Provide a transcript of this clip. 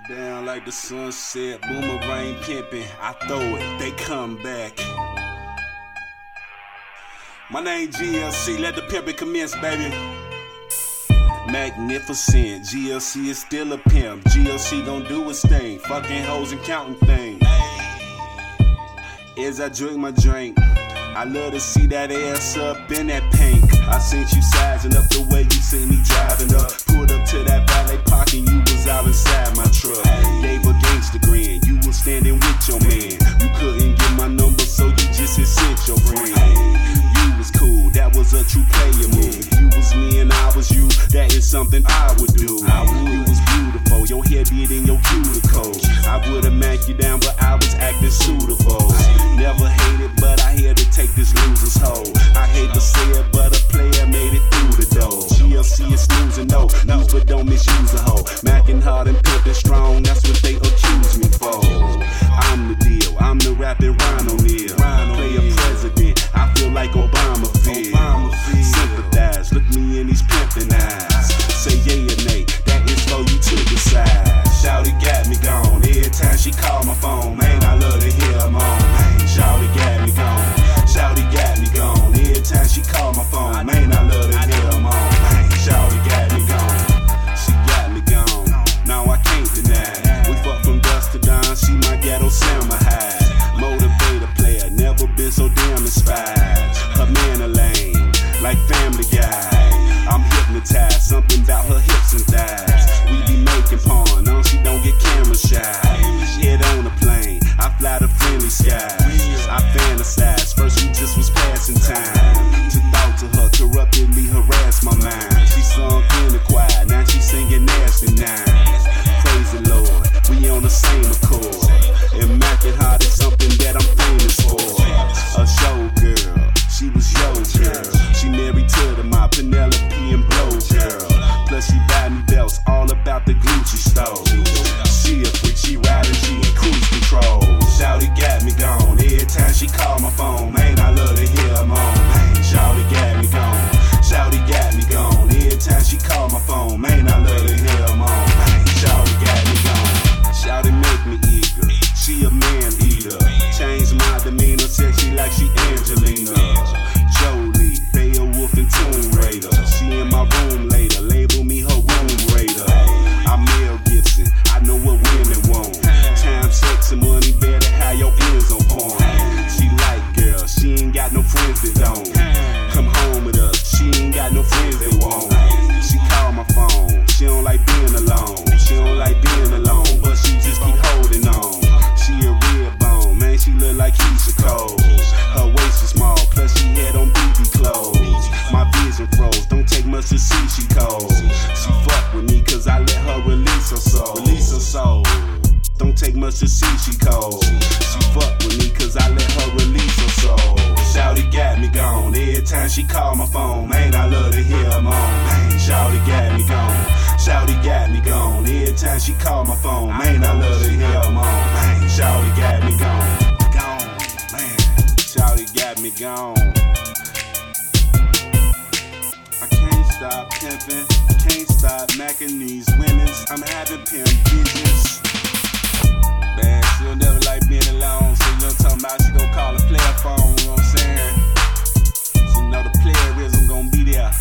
Down like the sunset, boomerang pimping. I throw it, they come back. My name GLC, let the pimping commence, baby. Magnificent, GLC is still a pimp. GLC gon' do its thing, fucking hoes and counting things. As I drink my drink, I love to see that ass up in that pink. I seen you sizing up the way you see me driving up. Pulled up to that valet park and you was out inside my truck. Gave a gangster grin, you was standing with your man. You couldn't get my number, so you just had sent your friend. You was cool, that was a true player move. If you was me and I was you, that is something I would do. You was beautiful, your hair did in your cuticles. I would've macked you down, but I was acting suitable. Never hated, but I had to take this loser's hoe. I hate to say it, but a player made it through the door. GLC is snoozing, no, use but don't misuse a hoe. Mackin' hard and pimpin' strong, that's what they accuse me for. I'm the deal, I'm the rapping Rhino Neal. Play a president, I feel like Obama feel. Sympathize, look me in these pimpin' eyes. Say yay or nay, that is for you to decide. Shawty got me gone, every time she call my phone, man, I love to hear her moan. Shawty got me gone, Shawty got me gone. Every time she call my phone, man, I love to hear her moan. Shawty got me gone, she got me gone. Now I can't deny, we fuck from dusk to dawn. She my ghetto Selma high. Motivator player, never been so damn inspired. Her man a lame, like Family Guy. I'm hypnotized, something about her hips and thighs. We be making porn, no, she don't get camera shy. Head on a plane, I fly to friendly skies. I fantasize, first she just was passing time. To thought to her, corruptedly harass my mind. She sung in the choir, now she singing nasty nines. Praise the Lord, we on the same accord. And mackin' hard is something that I'm famous for. A show girl, she was yo girl. She married to the mob, Penelope and Blow girl. Plus she buy me belts, all about the Gucci store. She a freak, she riding, she in cruise control. Shawty got me gone, every time she call my phone, man, I love to hear her moan. Shawty got me gone, Shawty got me gone. Every time she call my phone, man, I love to hear her moan. Shawty got me gone, Shawty make me eager. She a man eater, change my demeanor, sexy like she Angelina Jolie, Beowulf and Tomb Raider. She in my room later, label me her room raider. I'm Mel Gibson, I know what women want. Time, sex, and money, better have your ends on porn. She like girls, she ain't got no friends that don't come home with us. She ain't got no friends that won't. She call my phone, she don't like being alone. She don't like being alone, but she just keep holding on. She a real bone, man, she look like Keisha Cole. Her waist is small, plus she had on BB clothes. My vision froze, don't take much to see she cold. She fuck with me cause I let her release her soul. Release her soul. Don't take much to see she cold. She fuck with me cause I let her release her soul. Shawty got me gone, every time she call my phone, man, I love to hear her moan. Shawty got me gone, Shawty got me gone. Every time she call my phone, man, I love to hear her moan. Shawty got me gone, gone, man. Shawty got me gone. I can't stop pimping, can't stop macking these women's. I'm having pimp visions. Man, she'll never like being alone, so you know what I'm talking about. She gon' call a player phone, you know what I'm saying? She know the playerism gon' be there.